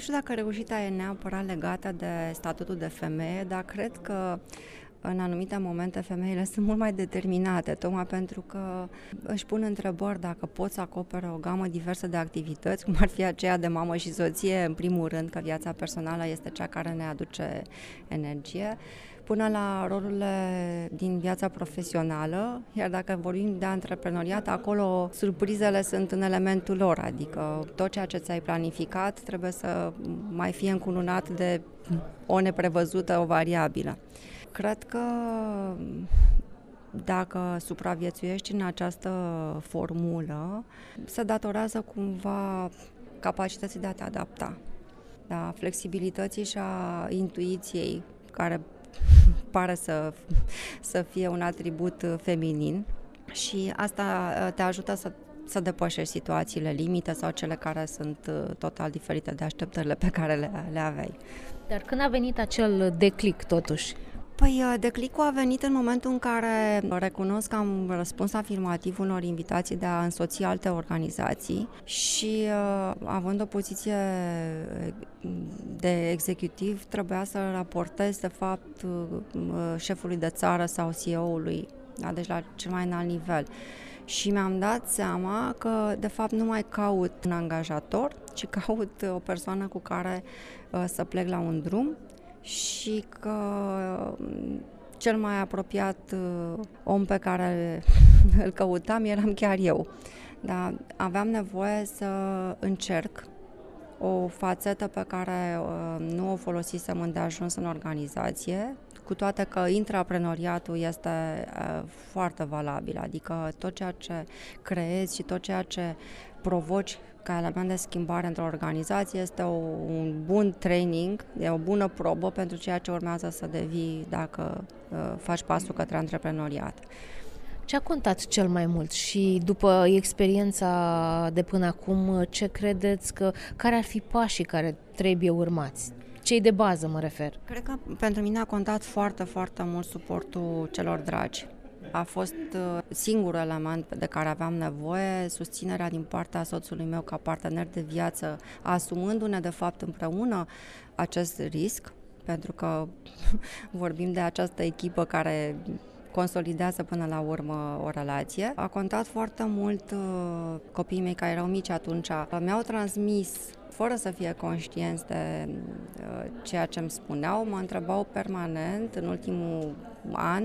știu dacă reușita e neapărat legată de statutul de femeie, dar cred că în anumite momente femeile sunt mult mai determinate, tocmai pentru că își pun întrebări dacă pot să acopere o gamă diversă de activități, cum ar fi aceea de mamă și soție, în primul rând, că viața personală este cea care ne aduce energie, până la rolurile din viața profesională, iar dacă vorbim de antreprenoriat, acolo surprizele sunt în elementul lor, adică tot ceea ce ți-ai planificat trebuie să mai fie încununat de o neprevăzută, o variabilă. Cred că dacă supraviețuiești în această formulă, se datorează cumva capacității de a te adapta, da, flexibilității și a intuiției, care pare să fie un atribut feminin și asta te ajută să depășești situațiile limite sau cele care sunt total diferite de așteptările pe care le aveai. Dar când a venit acel declic totuși? Păi declicul a venit în momentul în care recunosc că am răspuns afirmativ unor invitații de a însoți alte organizații și având o poziție de executiv trebuia să raportez de fapt șefului de țară sau CEO-ului, da, deci la cel mai înalt nivel. Și mi-am dat seama că de fapt nu mai caut un angajator, ci caut o persoană cu care să plec la un drum și că cel mai apropiat om pe care îl căutam eram chiar eu. Dar aveam nevoie să încerc o fațetă pe care nu o folosisem îndeajuns în organizație, cu toate că intraprenoriatul este foarte valabil, adică tot ceea ce creezi și tot ceea ce provoci ca element de schimbare într-o organizație este un bun training, e o bună probă pentru ceea ce urmează să devii dacă faci pasul către antreprenoriat. Ce a contat cel mai mult și după experiența de până acum, ce credeți care ar fi pașii care trebuie urmați? Cei de bază mă refer. Cred că pentru mine a contat foarte, foarte mult suportul celor dragi. A fost singurul element de care aveam nevoie, susținerea din partea soțului meu ca partener de viață, asumându-ne de fapt împreună acest risc, pentru că vorbim de această echipă care consolidează până la urmă o relație. A contat foarte mult copiii mei care erau mici atunci, mi-au transmis fără să fie conștienți de ceea ce îmi spuneau, mă întrebau permanent în ultimul an,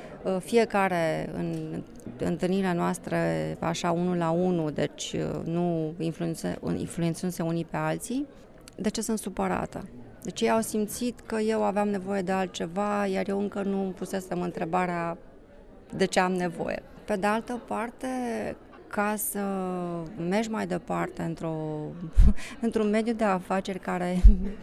fiecare în întâlnirile noastre așa unul la unul, deci nu influențându-se unii pe alții, de ce sunt supărată. Deci ei au simțit că eu aveam nevoie de altceva, iar eu încă nu îmi pusesem întrebarea de ce am nevoie. Pe de altă parte, ca să mergi mai departe într-un mediu de afaceri care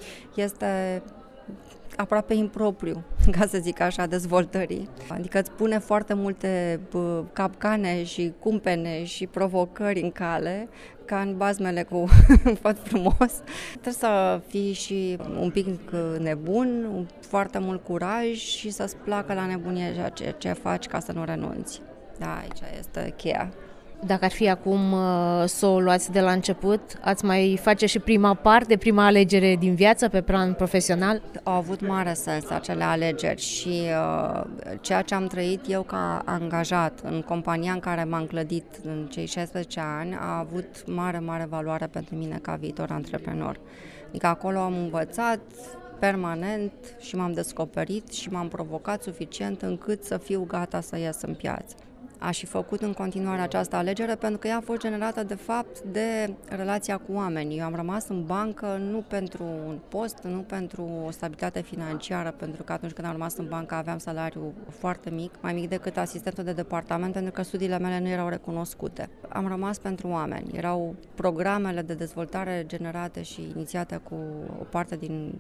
este aproape impropriu, ca să zic așa, dezvoltării. Adică îți pune foarte multe capcane și cumpene și provocări în cale, ca în bazmele cu făt frumos. Trebuie să fii și un pic nebun, foarte mult curaj și să-ți placă la nebunie ce faci ca să nu renunți. Da, aici este cheia. Dacă ar fi acum să o luați de la început, ați mai face și prima parte, prima alegere din viață pe plan profesional? Au avut mare sens acele alegeri și ceea ce am trăit eu ca angajat în compania în care m-am clădit în cei 16 ani a avut mare, mare valoare pentru mine ca viitor antreprenor. Adică acolo am învățat permanent și m-am descoperit și m-am provocat suficient încât să fiu gata să ies în piață. Aș fi făcut în continuare această alegere pentru că ea a fost generată de fapt de relația cu oamenii. Eu am rămas în bancă nu pentru un post, nu pentru o stabilitate financiară, pentru că atunci când am rămas în bancă aveam salariu foarte mic, mai mic decât asistentul de departament, pentru că studiile mele nu erau recunoscute. Am rămas pentru oameni. Erau programele de dezvoltare generate și inițiate cu o parte din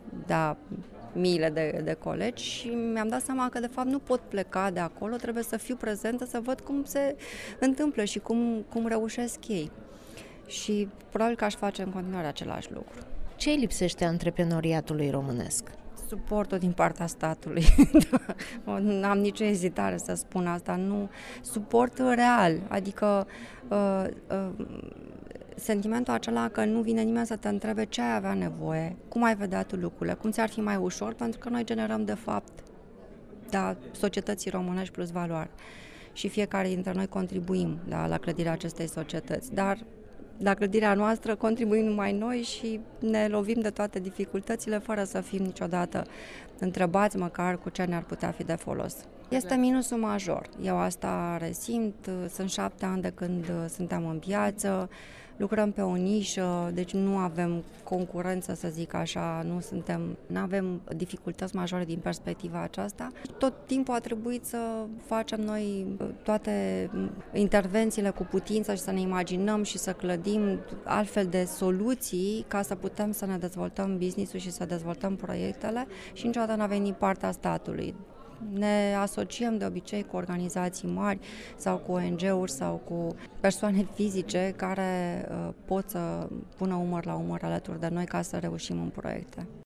miile de colegi și mi-am dat seama că de fapt nu pot pleca de acolo, trebuie să fiu prezentă, să văd cum se întâmplă și cum reușesc ei. Și probabil că aș face în continuare același lucru. Ce îi lipsește antreprenoriatului românesc? Suportul din partea statului. Nu am nicio ezitare să spun asta. Nu. Suport real, adică Sentimentul acela că nu vine nimeni să te întrebe ce ai avea nevoie, cum ai vedea tu lucrurile, cum ți-ar fi mai ușor, pentru că noi generăm, de fapt, societății românești plus valoare. Și fiecare dintre noi contribuim la clădirea acestei societăți, dar la clădirea noastră contribuim numai noi și ne lovim de toate dificultățile fără să fim niciodată întrebați măcar cu ce ne-ar putea fi de folos. Este minusul major. Eu asta resimt, sunt 7 ani de când suntem în piață, lucrăm pe o nișă, deci nu avem concurență, să zic așa, nu avem dificultăți majore din perspectiva aceasta. Tot timpul a trebuit să facem noi toate intervențiile cu putință și să ne imaginăm și să clădim altfel de soluții ca să putem să ne dezvoltăm business-ul și să dezvoltăm proiectele și niciodată nu a venit partea statului. Ne asociem de obicei cu organizații mari sau cu ONG-uri sau cu persoane fizice care pot să pună umăr la umăr alături de noi ca să reușim în proiecte.